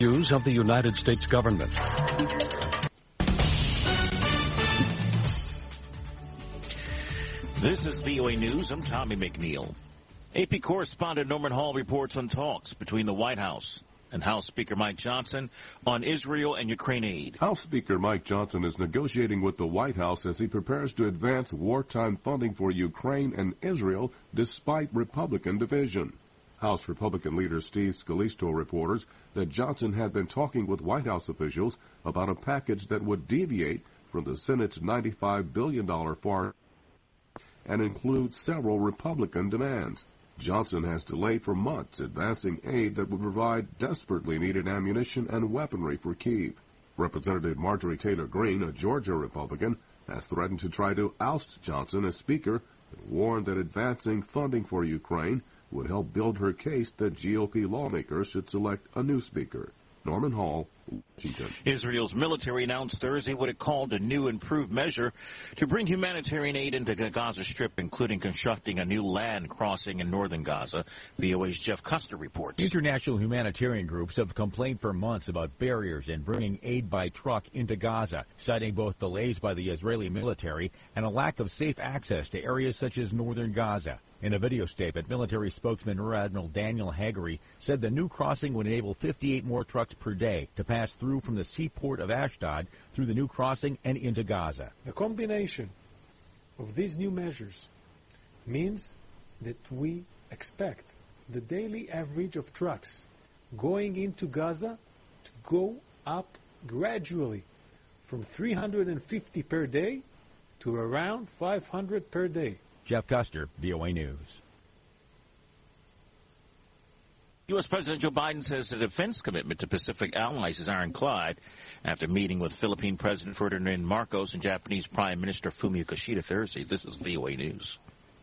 News of the United States government. This is VOA News. I'm Tommy McNeil. AP correspondent Norman Hall reports on talks between the White House and House Speaker Mike Johnson on Israel and Ukraine aid. House Speaker Mike Johnson is negotiating with the White House as he prepares to advance wartime funding for Ukraine and Israel despite Republican division. House Republican leader Steve Scalise told reporters that Johnson had been talking with White House officials about a package that would deviate from the Senate's $95 billion foreign and include several Republican demands. Johnson has delayed for months advancing aid that would provide desperately needed ammunition and weaponry for Kyiv. Representative Marjorie Taylor Greene, a Georgia Republican, has threatened to try to oust Johnson as Speaker and warned that advancing funding for Ukraine would help build her case that GOP lawmakers should select a new speaker. Norman Hall, Washington. Israel's military announced Thursday what it called a new improved measure to bring humanitarian aid into the Gaza Strip, including constructing a new land crossing in northern Gaza. VOA's Jeff Custer reports. International humanitarian groups have complained for months about barriers in bringing aid by truck into Gaza, citing both delays by the Israeli military and a lack of safe access to areas such as northern Gaza. In a video statement, military spokesman Rear Admiral Daniel Haggerty said the new crossing would enable 58 more trucks per day to pass through from the seaport of Ashdod through the new crossing and into Gaza. The combination of these new measures means that we expect the daily average of trucks going into Gaza to go up gradually from 350 per day to around 500 per day. Jeff Custer, VOA News. U.S. President Joe Biden says the defense commitment to Pacific allies is ironclad after meeting with Philippine President Ferdinand Marcos and Japanese Prime Minister Fumio Kishida Thursday. This is VOA News.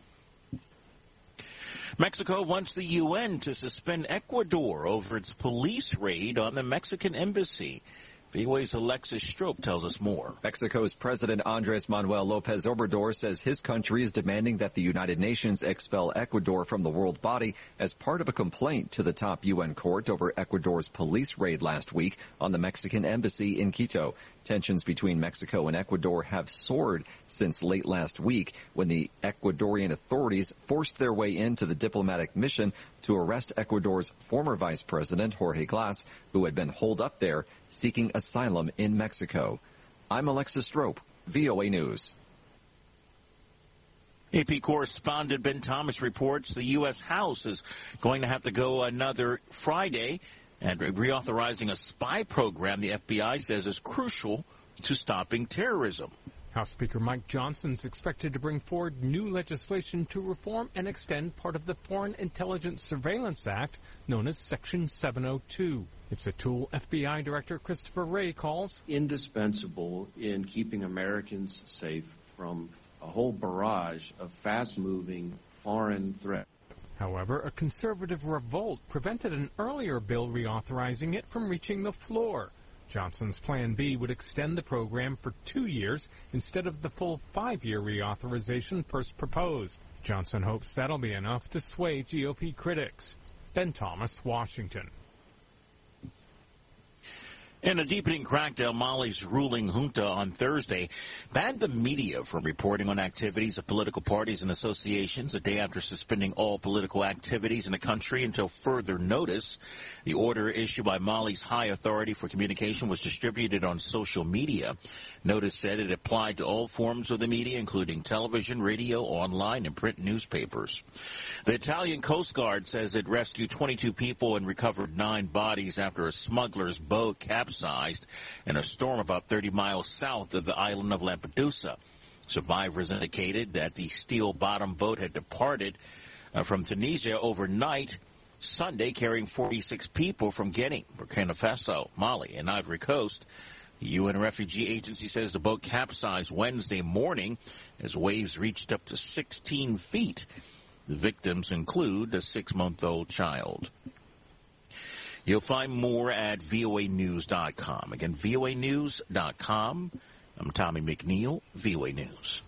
Mexico wants the UN to suspend Ecuador over its police raid on the Mexican embassy. VOA's Alexis Strope tells us more. Mexico's President Andres Manuel Lopez Obrador says his country is demanding that the United Nations expel Ecuador from the world body as part of a complaint to the top UN court over Ecuador's police raid last week on the Mexican embassy in Quito. Tensions between Mexico and Ecuador have soared since late last week when the Ecuadorian authorities forced their way into the diplomatic mission to arrest Ecuador's former vice president, Jorge Glass, who had been holed up there seeking asylum in Mexico. I'm Alexis Strope, VOA News. AP correspondent Ben Thomas reports the U.S. House is going to have to go another Friday and reauthorizing a spy program the FBI says is crucial to stopping terrorism. House Speaker Mike Johnson is expected to bring forward new legislation to reform and extend part of the Foreign Intelligence Surveillance Act, known as Section 702. It's a tool FBI Director Christopher Wray calls indispensable in keeping Americans safe from a whole barrage of fast-moving foreign threats. However, a conservative revolt prevented an earlier bill reauthorizing it from reaching the floor. Johnson's Plan B would extend the program for 2 years instead of the full 5-year reauthorization first proposed. Johnson hopes that'll be enough to sway GOP critics. Ben Thomas, Washington. In a deepening crackdown, Mali's ruling junta on Thursday banned the media from reporting on activities of political parties and associations a day after suspending all political activities in the country until further notice. The order issued by Mali's High Authority for Communication was distributed on social media. Notice said it applied to all forms of the media, including television, radio, online, and print newspapers. The Italian Coast Guard says it rescued 22 people and recovered 9 bodies after a smuggler's boat capsized in a storm about 30 miles south of the island of Lampedusa. Survivors indicated that the steel-bottomed boat had departed from Tunisia overnight Sunday, carrying 46 people from Guinea, Burkina Faso, Mali, and Ivory Coast. The UN Refugee Agency says the boat capsized Wednesday morning as waves reached up to 16 feet. The victims include a 6-month-old child. You'll find more at voanews.com. Again, voanews.com. I'm Tommy McNeil, VOA News.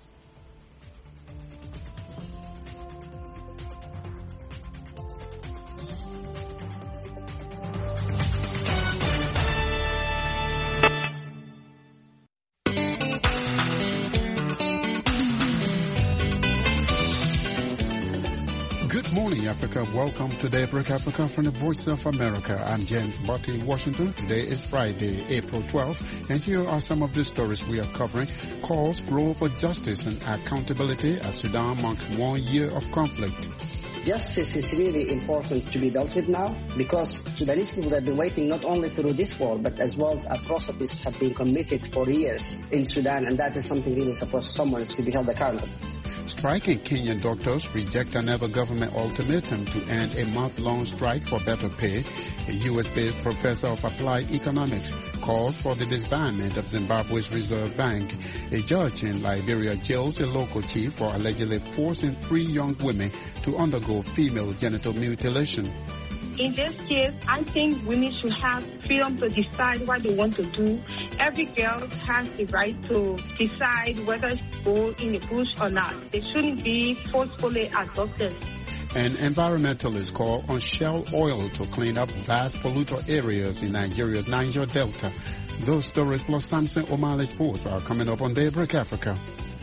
Africa. Welcome to Daybreak Africa from the Voice of America. I'm James Botti in Washington. Today is Friday, April 12th, and here are some of the stories we are covering. Calls grow for justice and accountability as Sudan marks 1 year of conflict. Justice is really important to be dealt with now because Sudanese people have been waiting not only through this war, but as well atrocities have been committed for years in Sudan, and that is something really supposed someone to be held accountable. Striking Kenyan doctors reject another government ultimatum to end a month-long strike for better pay. A U.S.-based professor of applied economics calls for the disbandment of Zimbabwe's Reserve Bank. A judge in Liberia jails a local chief for allegedly forcing 3 young women to undergo female genital mutilation. In this case, I think women should have freedom to decide what they want to do. Every girl has the right to decide whether to go in the bush or not. They shouldn't be forcefully adopted. An environmentalist called on Shell Oil to clean up vast polluter areas in Nigeria's Niger Delta. Those stories plus Samson O'Malley Sports are coming up on Daybreak Africa.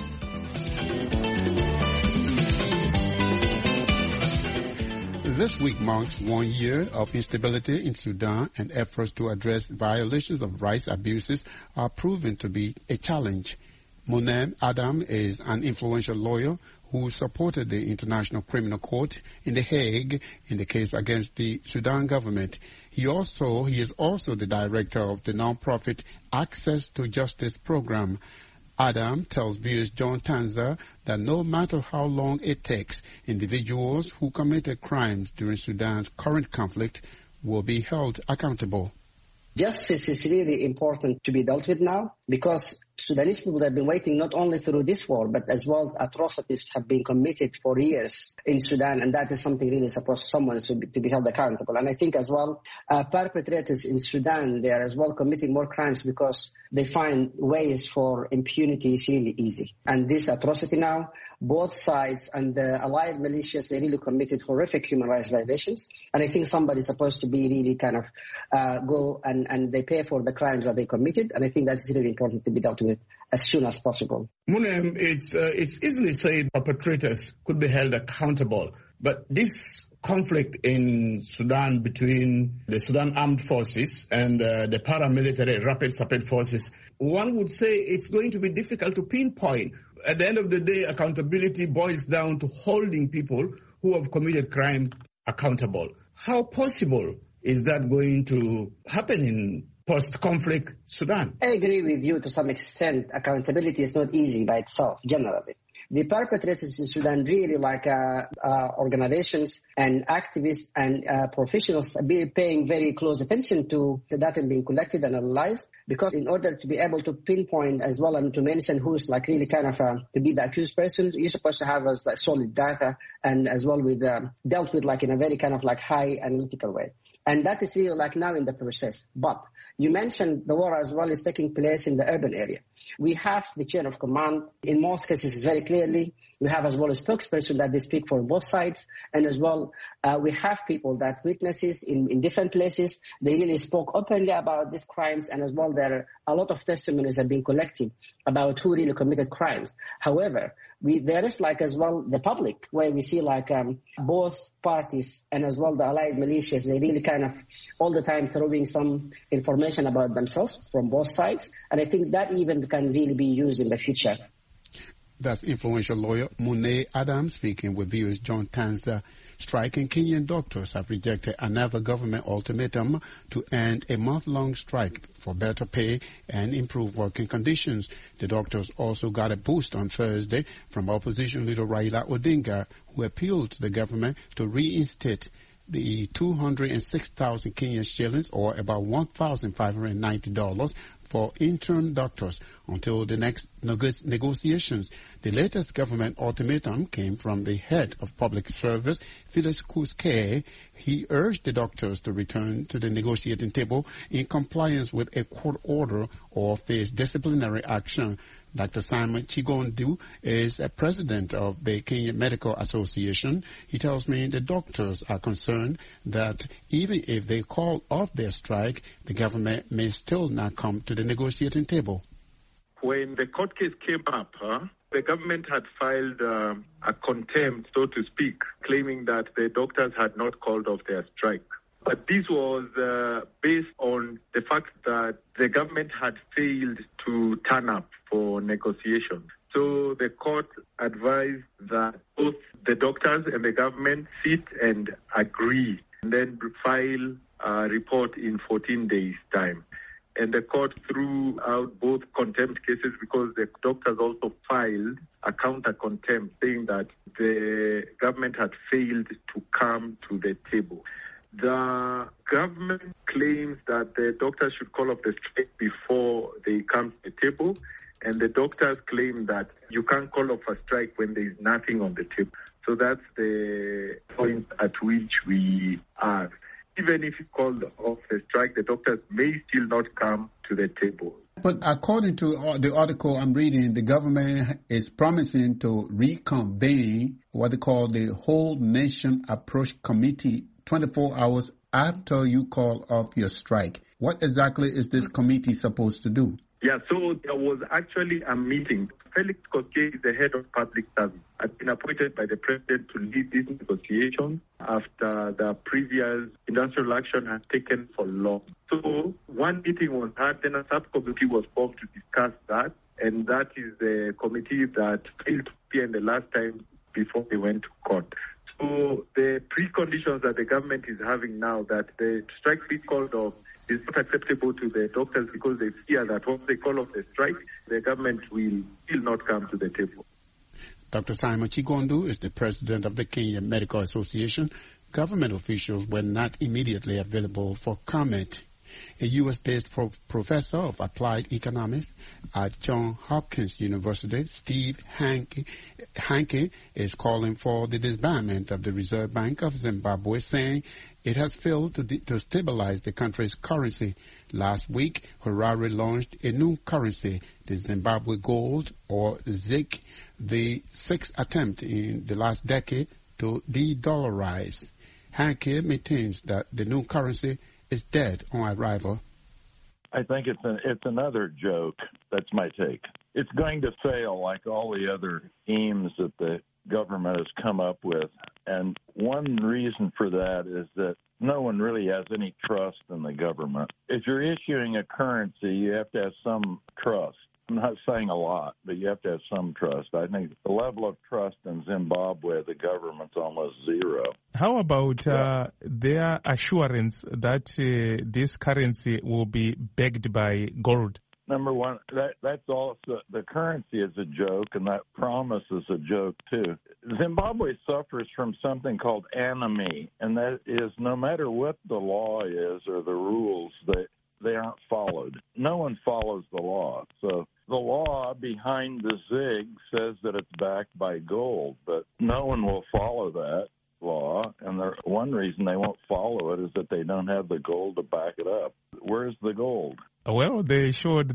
This week marks 1 year of instability in Sudan, and efforts to address violations of rights abuses are proven to be a challenge. Monem Adam is an influential lawyer who supported the International Criminal Court in The Hague in the case against the Sudan government. He is also the director of the non-profit Access to Justice program. Adam tells viewers John Tanza that no matter how long it takes, individuals who committed crimes during Sudan's current conflict will be held accountable. Justice is really important to be dealt with now because Sudanese people have been waiting not only through this war, but as well atrocities have been committed for years in Sudan, and that is something really supposed someone to be held accountable. And I think as well, perpetrators in Sudan, they are as well committing more crimes because they find ways for impunity is really easy. And this atrocity now, both sides and the allied militias, they really committed horrific human rights violations. And I think somebody's supposed to be really kind of go and they pay for the crimes that they committed. And I think that's really important to be dealt with as soon as possible. Munem, it's easily said perpetrators could be held accountable. But this conflict in Sudan between the Sudan Armed Forces and the paramilitary Rapid Support Forces, one would say it's going to be difficult to pinpoint. At the end of the day, accountability boils down to holding people who have committed crime accountable. How possible is that going to happen in post-conflict Sudan? I agree with you to some extent. Accountability is not easy by itself, generally. The perpetrators in Sudan really like organizations and activists and professionals be paying very close attention to the data being collected and analyzed, because in order to be able to pinpoint as well and to mention who's like really kind of to be the accused person, you're supposed to have as like solid data and as well with dealt with like in a very kind of like high analytical way. And that is really like now in the process. But you mentioned the war as well is taking place in the urban area. We have the chain of command. In most cases, very clearly. We have as well a spokesperson that they speak for both sides. And as well, we have people that witnesses in different places. They really spoke openly about these crimes. And as well, there are a lot of testimonies have been collected about who really committed crimes. However, there is like as well the public where we see like both parties and as well the allied militias, they really kind of all the time throwing some information about themselves from both sides. And I think that even can really be used in the future. That's influential lawyer Monet Adams speaking with viewers John Tanza. Striking Kenyan doctors have rejected another government ultimatum to end a month-long strike for better pay and improved working conditions. The doctors also got a boost on Thursday from opposition leader Raila Odinga, who appealed to the government to reinstate the 206,000 Kenyan shillings, or about $1,590, for intern doctors until the next negotiations. The latest government ultimatum came from the head of public service, Felix Kuske. He urged the doctors to return to the negotiating table in compliance with a court order or face disciplinary action. Dr. Simon Chigondu is a president of the Kenya Medical Association. He tells me the doctors are concerned that even if they call off their strike, the government may still not come to the negotiating table. When the court case came up, the government had filed a contempt, so to speak, claiming that the doctors had not called off their strike. But this was based on the fact that the government had failed to turn up for negotiations. So the court advised that both the doctors and the government sit and agree and then file a report in 14 days' time. And the court threw out both contempt cases because the doctors also filed a counter contempt saying that the government had failed to come to the table. The government claims that the doctors should call off the strike before they come to the table, and the doctors claim that you can't call off a strike when there is nothing on the table. So that's the point at which we are. Even if you call off the strike, the doctors may still not come to the table. But according to the article I'm reading, the government is promising to reconvene what they call the Whole Nation Approach Committee 24 hours after you call off your strike. What exactly is this committee supposed to do? Yeah, so there was actually a meeting. Felix Koskei is the head of public service, had been appointed by the president to lead these negotiations after the previous industrial action had taken for long. So one meeting was had, then a subcommittee was formed to discuss that, and that is the committee that failed to appear in the last time before they went to court. So the preconditions that the government is having now, that the strike be called off, is not acceptable to the doctors because they fear that once they call off the strike, the government will still not come to the table. Dr. Simon Chigondu is the president of the Kenya Medical Association. Government officials were not immediately available for comment. A U.S.-based professor of applied economics at Johns Hopkins University, Steve Hanke, is calling for the disbandment of the Reserve Bank of Zimbabwe, saying it has failed to stabilize the country's currency. Last week, Harare launched a new currency, the Zimbabwe Gold, or ZiG, the sixth attempt in the last decade to de-dollarize. Hanke maintains that the new currency is dead on arrival. I think it's another joke. That's my take. It's going to fail like all the other schemes that the government has come up with. And one reason for that is that no one really has any trust in the government. If you're issuing a currency, you have to have some trust. I'm not saying a lot, but you have to have some trust. I think the level of trust in Zimbabwe, the government's almost zero. How about their assurance that this currency will be backed by gold? Number one, that's also, the currency is a joke, and that promise is a joke, too. Zimbabwe suffers from something called anomie, and that is no matter what the law is or the rules, they aren't followed. No one follows the law. So the law behind the ZiG says that it's backed by gold, but no one will follow that law, and one reason they won't follow it is that they don't have the gold to back it up. Where's the gold? Well, they showed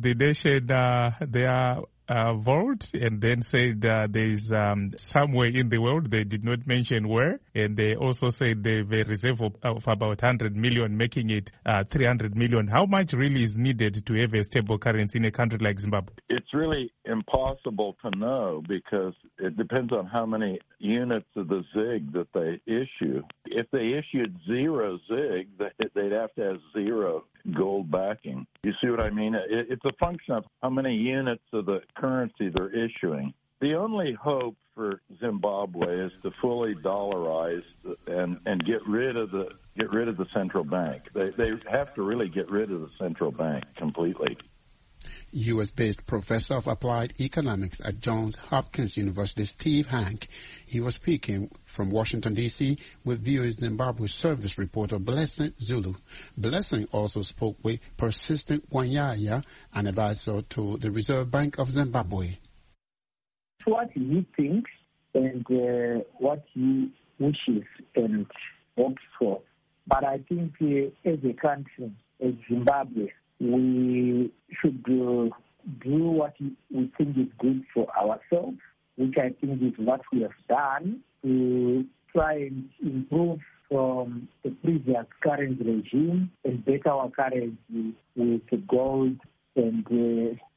their vault and then said there's somewhere in the world. They did not mention where, and they also said they have a reserve of about 100 million, making it 300 million. How much really is needed to have a stable currency in a country like Zimbabwe? It's really impossible to know because it depends on how many units of the ZiG that they issue. If they issued zero ZiG, they'd have to have zero gold backing. You see what I mean? It's a function of how many units of the currency they're issuing. The only hope for Zimbabwe is to fully dollarize and get rid of the central bank. They have to really get rid of the central bank completely. U.S.-based professor of applied economics at Johns Hopkins University, Steve Hanke. He was speaking from Washington, D.C. with VOA Zimbabwe service reporter Blessing Zulu. Blessing also spoke with Persistent Wanyaya, an advisor to the Reserve Bank of Zimbabwe. What he thinks and what he wishes and hopes for. But I think as a country, as Zimbabwe, we should do what we think is good for ourselves, which I think is what we have done to try and improve from the previous current regime and better our currency with gold and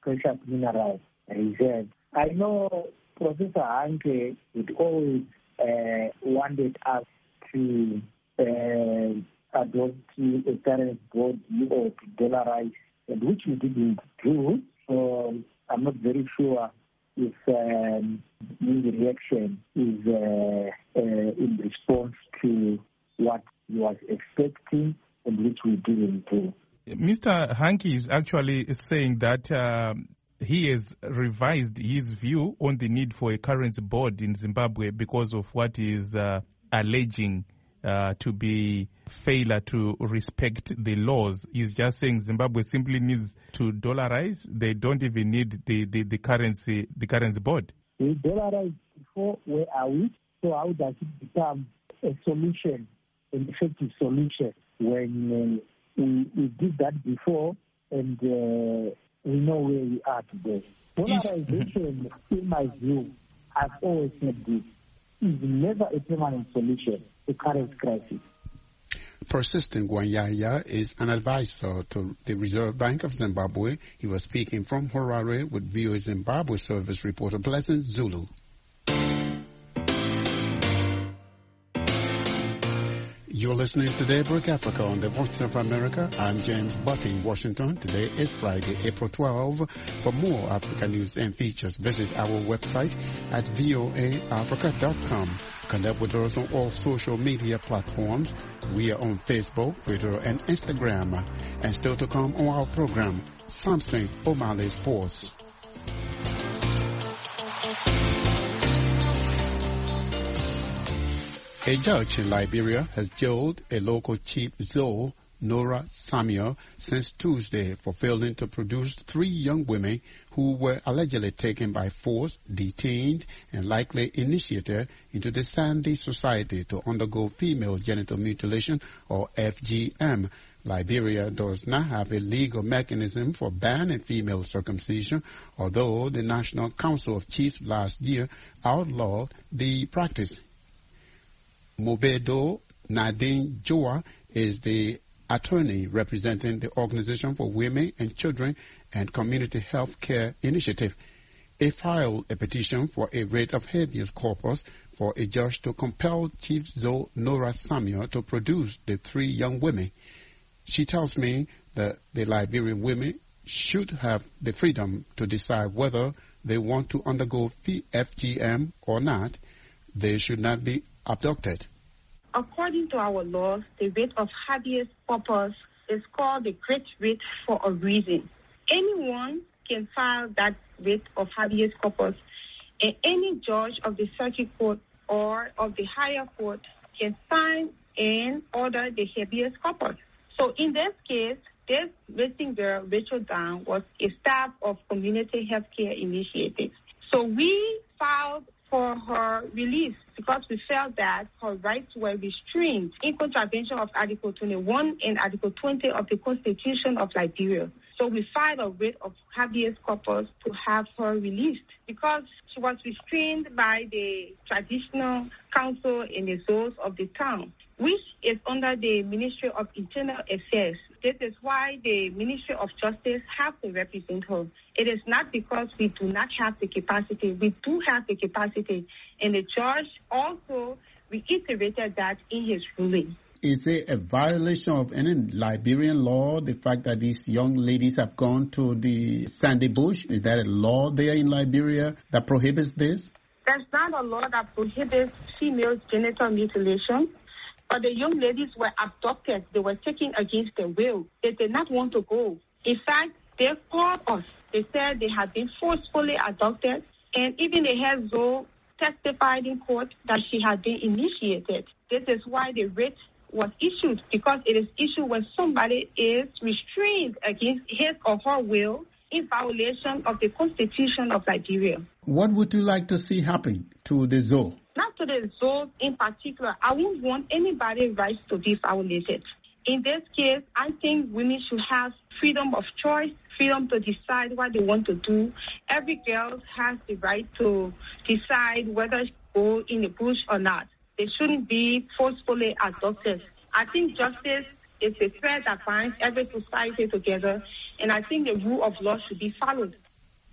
precious mineral reserve. I know Professor Hanke would always wanted us to adopt a current body or to dollarize, and which we didn't do. So I'm not very sure if the reaction is in response to what he was expecting and which we didn't do. Mr. Hanke is actually saying that he has revised his view on the need for a currency board in Zimbabwe because of what he is alleging to be failure to respect the laws. He's just saying Zimbabwe simply needs to dollarize. They don't even need the currency board. We dollarized before. Where are we? So how does it become a solution, an effective solution, when we did that before and we know where we are today? Dollarization, in my view, I've always said this, is never a permanent solution to current crisis. Persistent Gwanyaya is an advisor to the Reserve Bank of Zimbabwe. He was speaking from Harare with VOA Zimbabwe service reporter Blessing Zulu. You're listening to Daybreak Africa on the Voice of America. I'm James Butt in Washington. Today is Friday, April 12. For more Africa news and features, visit our website at voaafrica.com. Connect with us on all social media platforms. We are on Facebook, Twitter, and Instagram. And still to come on our program, Samson O'Malley Sports. A judge in Liberia has jailed a local chief Zoe Nora Samuel since Tuesday for failing to produce 3 young women who were allegedly taken by force, detained, and likely initiated into the Sandy Society to undergo female genital mutilation, or FGM. Liberia does not have a legal mechanism for banning female circumcision, although the National Council of Chiefs last year outlawed the practice. Mobedo Nadine Joa is the attorney representing the Organization for Women and Children and Community Health Care Initiative. He filed a petition for a writ of habeas corpus for a judge to compel Chief Zoe Nora Samuel to produce the 3 young women. She tells me that the Liberian women should have the freedom to decide whether they want to undergo FGM or not. They should not be abducted. According to our laws, the writ of habeas corpus is called the Great Writ for a reason. Anyone can file that writ of habeas corpus, and any judge of the circuit court or of the higher court can sign and order the habeas corpus. So in this case, this missing girl, Rachel Down, was a staff of Community Healthcare Initiative. So we filed for her release because we felt that her rights were restrained in contravention of Article 21 and Article 20 of the Constitution of Liberia. So we filed a writ of habeas corpus to have her released because she was restrained by the traditional council and the zones of the town, which is under the Ministry of Internal Affairs. This is why the Ministry of Justice has to represent her. It is not because we do not have the capacity. We do have the capacity. And the judge also reiterated that in his ruling. Is it a violation of any Liberian law, the fact that these young ladies have gone to the Sandy Bush? Is there a law there in Liberia that prohibits this? There's not a law that prohibits female genital mutilation. But the young ladies were abducted. They were taken against their will. They did not want to go. In fact, they called us. They said they had been forcefully abducted. And even the head Zoe testified in court that she had been initiated. This is why the writ was issued, because it is issued when somebody is restrained against his or her will in violation of the Constitution of Liberia. What would you like to see happen to the Zoe? Not to the Zoe in particular. I won't want anybody's rights to be violated. In this case, I think women should have freedom of choice, freedom to decide what they want to do. Every girl has the right to decide whether to go in the bush or not. They shouldn't be forcefully abducted. I think justice is a thread that binds every society together, and I think the rule of law should be followed.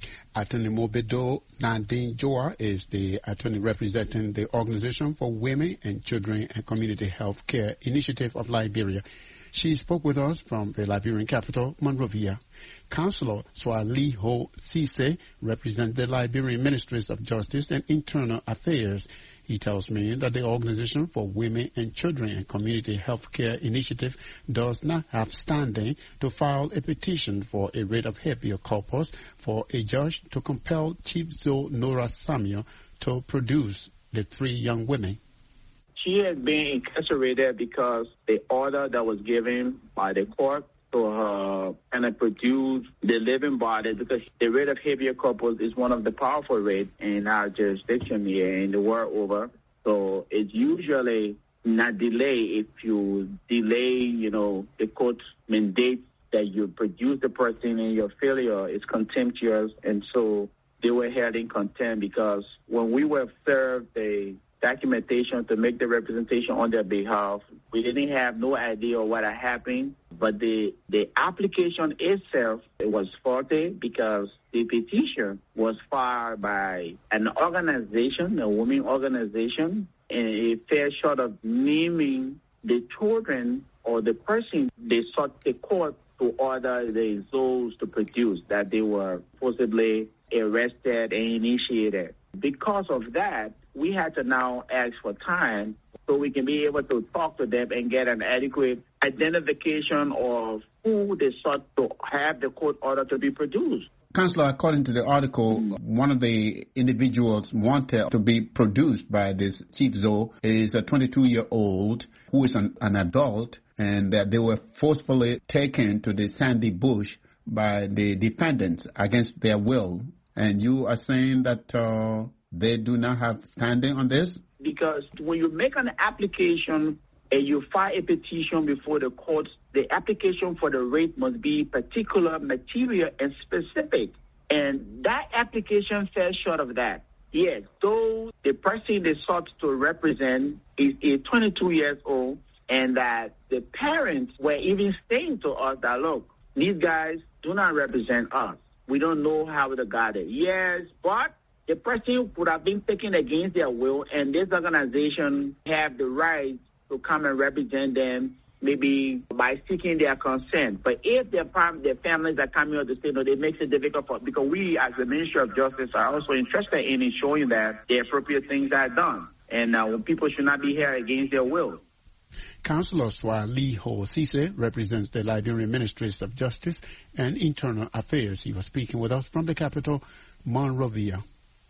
Attorney Mobedo Nadine Joa is the attorney representing the Organization for Women and Children and Community Health Care Initiative of Liberia. She spoke with us from the Liberian capital, Monrovia. Councillor Swali Ho Sise represents the Liberian Ministries of Justice and Internal Affairs. He tells me that the Organization for Women and Children and Community Health Care Initiative does not have standing to file a petition for a writ of habeas corpus for a judge to compel Chief Zoe Nora Samuel to produce the 3 young women. She has been incarcerated because the order that was given by the court to her and produce the living body, because the writ of habeas corpus is one of the powerful writs in our jurisdiction here in the world over. So it's usually not delay. If you delay, the court mandates that you produce the person and your failure is contemptuous. And so they were held in contempt because when we were served the documentation to make the representation on their behalf, we didn't have no idea of what had happened. But the application itself, it was faulty because the petition was filed by an organization, a women organization, and it fell short of naming the children or the person they sought the court to order the Zoes to produce, that they were forcibly arrested and initiated. Because of that, we had to now ask for time so we can be able to talk to them and get an adequate identification of who they sought to have the court order to be produced. Councillor, according to the article, one of the individuals wanted to be produced by this Chief Zoe is a 22-year-old who is an adult, and that they were forcefully taken to the Sandy Bush by the defendants against their will. And you are saying that they do not have standing on this? Because when you make an application and you file a petition before the courts, the application for the rate must be particular, material, and specific. And that application fell short of that. Yes, though the person they sought to represent is 22 years old, and that the parents were even saying to us that, look, these guys do not represent us. We don't know how they got it. Yes, but the person would have been taken against their will, and this organization have the right to come and represent them, maybe by seeking their consent. But if their families are coming out to say no, it makes it difficult for, because we as the Ministry of Justice are also interested in ensuring that the appropriate things are done, and people should not be held against their will. Councillor Swali Ho Sise represents the Liberian Ministries of Justice and Internal Affairs. He was speaking with us from the capital, Monrovia.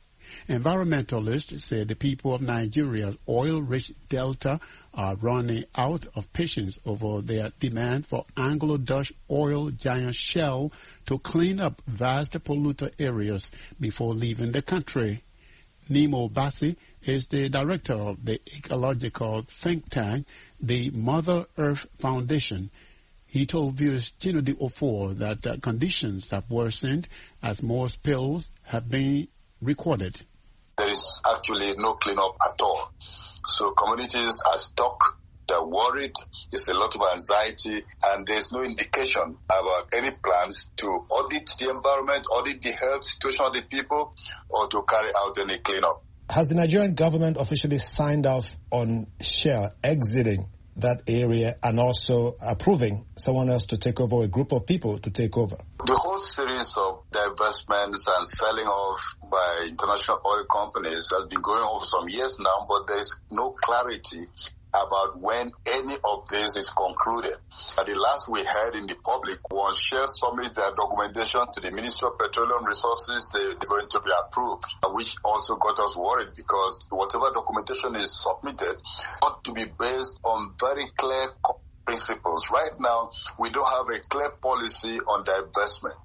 Environmentalists say the people of Nigeria's oil-rich delta are running out of patience over their demand for Anglo-Dutch oil giant Shell to clean up vast polluter areas before leaving the country. Nemo Bassi is the director of the ecological think tank, the Mother Earth Foundation. He told viewers Gino de Ofor that conditions have worsened as more spills have been recorded. There is actually no cleanup at all. So communities are stuck, they're worried, there's a lot of anxiety, and there's no indication about any plans to audit the environment, audit the health situation of the people, or to carry out any cleanup. Has the Nigerian government officially signed off on Shell exiting that area and also approving someone else to take over, a group of people to take over? The whole series of divestments and selling off by international oil companies has been going on for some years now, but there is no clarity about when any of this is concluded. The last we heard in the public was Shell submit their documentation to the Ministry of Petroleum Resources. They're going to be approved, which also got us worried because whatever documentation is submitted ought to be based on very clear principles. Right now, we don't have a clear policy on divestment.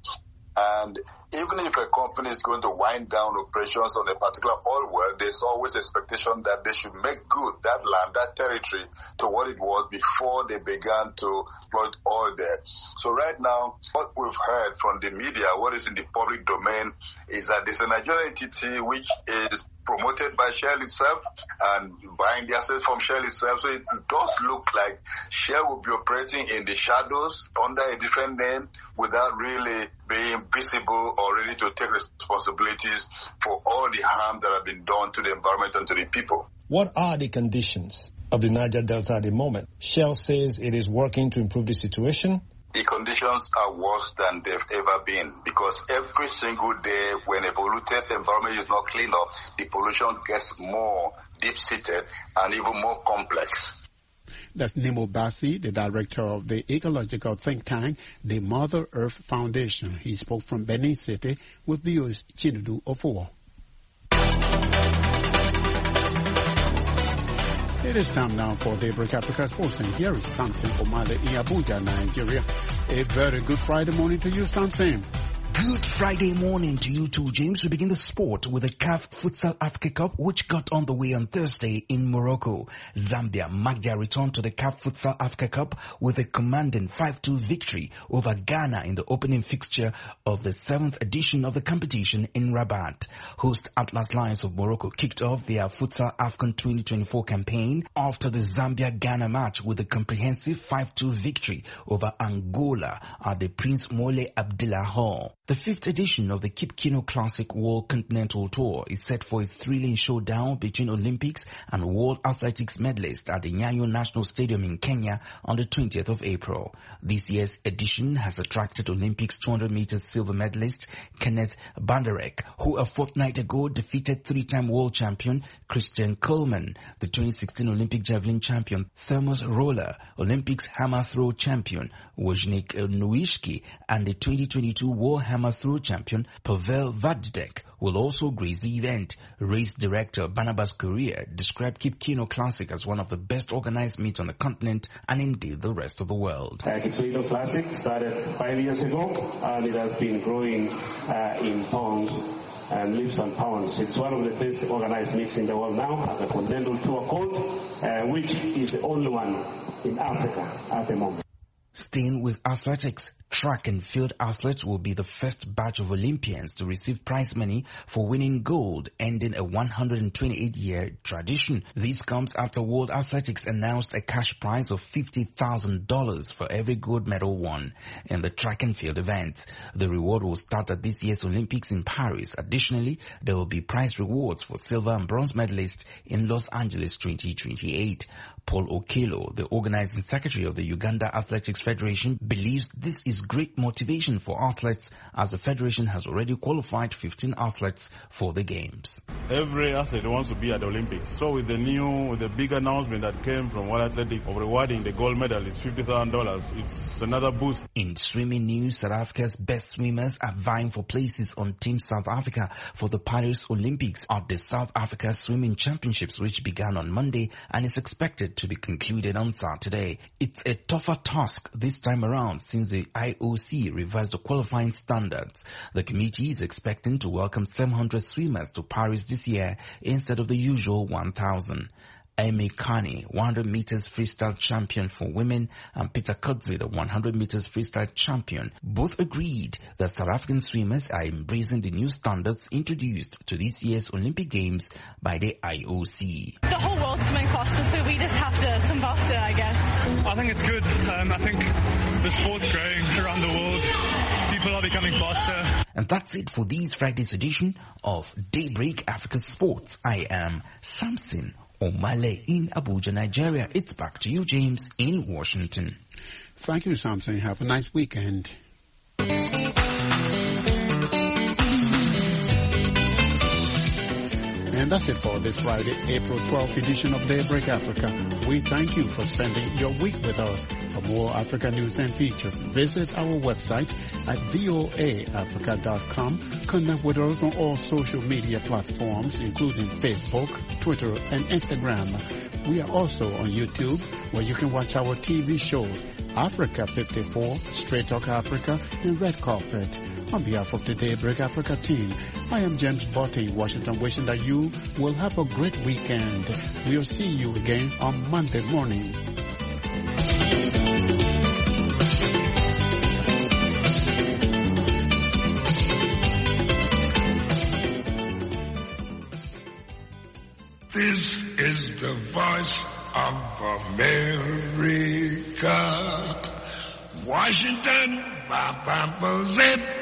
And even if a company is going to wind down operations on a particular oil well, there's always expectation that they should make good that land, that territory, to what it was before they began to exploit oil there. So right now, what we've heard from the media, what is in the public domain, is that there's a Nigerian entity which is promoted by Shell itself and buying the assets from Shell itself. So it does look like Shell will be operating in the shadows under a different name without really being visible or ready to take responsibilities for all the harm that have been done to the environment and to the people. What are the conditions of the Niger Delta at the moment? Shell says it is working to improve the situation. The conditions are worse than they've ever been because every single day when a polluted environment is not cleaned up, the pollution gets more deep-seated and even more complex. That's Nemo Bassi, the director of the ecological think tank, the Mother Earth Foundation. He spoke from Benin City with viewers Chinedu Ofowo. It is time now for Daybreak Africa Sports, and here is Samson Omale in Abuja, Nigeria. A very good Friday morning to you, Samson. Good Friday morning to you too, James. We begin the sport with the CAF Futsal Africa Cup, which got underway on Thursday in Morocco. Zambia marked their return to the CAF Futsal Africa Cup with a commanding 5-2 victory over Ghana in the opening fixture of the 7th edition of the competition in Rabat. Host Atlas Lions of Morocco kicked off their Futsal AFCON 2024 campaign after the Zambia-Ghana match with a comprehensive 5-2 victory over Angola at the Prince Mole Abdullah Hall. The 5th edition of the Kip Keino Classic World Continental Tour is set for a thrilling showdown between Olympics and World Athletics medalists at the Nyayo National Stadium in Kenya on the 20th of April. This year's edition has attracted Olympics 200 meters silver medalist Kenneth Banderek, who a fortnight ago defeated 3-time world champion Christian Coleman, the 2016 Olympic javelin champion Thermos Roller, Olympics hammer throw champion Wojciech Nowicki, and the 2022 World Hammer Throw champion Pavel Vajdek will also grace the event. Race director Barnabas Correa described Kip Keino Classic as one of the best organized meets on the continent and indeed the rest of the world. Kip Keino Classic started 5 years ago and it has been growing in pounds and leaps and pounds. It's one of the best organized meets in the world now, as a continental tour called, which is the only one in Africa at the moment. Staying with athletics, track and field athletes will be the first batch of Olympians to receive prize money for winning gold, ending a 128-year tradition. This comes after World Athletics announced a cash prize of $50,000 for every gold medal won in the track and field event. The reward will start at this year's Olympics in Paris. Additionally, there will be prize rewards for silver and bronze medalists in Los Angeles 2028. Paul Okello, the organizing secretary of the Uganda Athletics Federation, believes this is great motivation for athletes, as the federation has already qualified 15 athletes for the games. Every athlete wants to be at the Olympics. So with the big announcement that came from World Athletics of rewarding the gold medal, it's $50,000. It's another boost. In swimming news, South Africa's best swimmers are vying for places on Team South Africa for the Paris Olympics at the South Africa Swimming Championships, which began on Monday and is expected to be concluded on Saturday. It's a tougher task this time around since the IOC revised the qualifying standards. The committee is expecting to welcome 700 swimmers to Paris this year instead of the usual 1,000. Amy Carney, 100 meters freestyle champion for women, and Peter Kudzi, the 100 meters freestyle champion, both agreed that South African swimmers are embracing the new standards introduced to this year's Olympic Games by the IOC. The whole world's swimming faster, so we just have to swim faster, I guess. I think it's good. I think the sport's growing around the world. People are becoming faster. And that's it for this Friday's edition of Daybreak Africa Sports. I am Samson Omale in Abuja, Nigeria. It's back to you, James, in Washington. Thank you, Samson. Have a nice weekend. And that's it for this Friday, April 12th edition of Daybreak Africa. We thank you for spending your week with us. For more Africa news and features, visit our website at voaafrica.com. Connect with us on all social media platforms, including Facebook, Twitter, and Instagram. We are also on YouTube, where you can watch our TV shows, Africa 54, Straight Talk Africa, and Red Carpet. On behalf of the Daybreak Africa team, I am James Botte in Washington, wishing that you will have a great weekend. We'll see you again on Monday morning. This is the voice of America. Washington,